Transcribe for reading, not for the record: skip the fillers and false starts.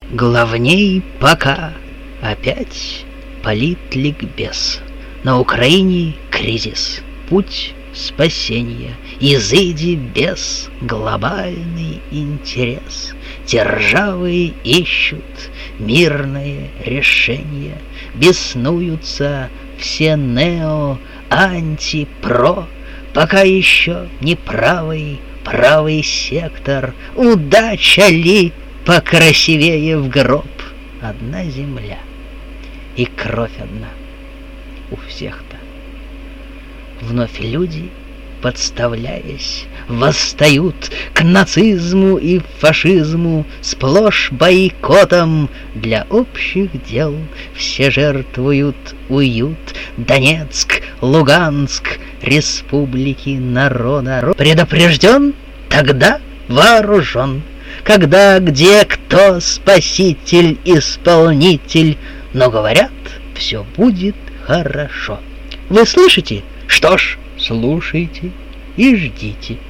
Главней пока опять политликбез. На Украине кризис, путь спасения, изыди без глобальный интерес. Державы ищут мирное решение, беснуются все нео-анти-про, пока еще не правый сектор. Удача ли покрасивее в гроб? Одна земля и кровь одна у всех-то. Вновь люди, подставляясь, восстают к нацизму и фашизму, сплошь бойкотом. Для общих дел все жертвуют уют. Донецк, Луганск, республики народа. Предупрежден, тогда вооружен. Когда, где, кто спаситель, исполнитель. Но говорят, все будет хорошо. Вы слышите? Что ж, слушайте и ждите.